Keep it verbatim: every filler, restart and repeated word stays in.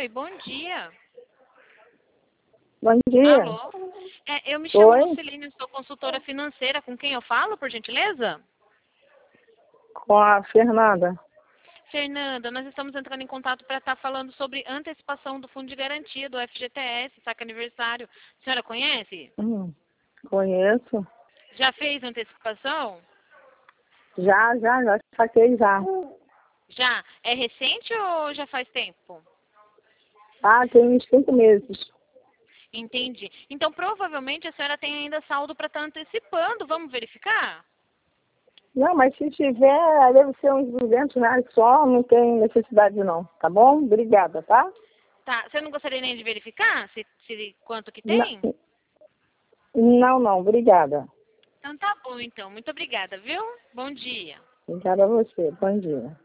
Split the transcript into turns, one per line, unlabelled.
Oi, bom dia.
Bom dia.
Alô? É, eu me chamo
Oi,
Lucilene, sou consultora financeira. Com quem eu falo, por gentileza?
com a Fernanda.
Fernanda, nós estamos entrando em contato para estar falando sobre antecipação do Fundo de Garantia do F G T S, saque aniversário. A senhora conhece?
Hum, conheço.
Já fez antecipação?
Já, já, já saquei já.
Já. É recente ou já faz tempo?
Ah, tem uns cinco meses.
Entendi. Então, provavelmente, a senhora tem ainda saldo para estar antecipando. Vamos verificar?
Não, mas se tiver, deve ser uns duzentos reais só, não tem necessidade não, tá bom? Obrigada, tá?
Tá. Você não gostaria nem de verificar se, se quanto que
Não,
tem?
não, não, obrigada.
Então tá bom, então. Muito obrigada, viu? Bom dia.
Obrigada a você, bom dia.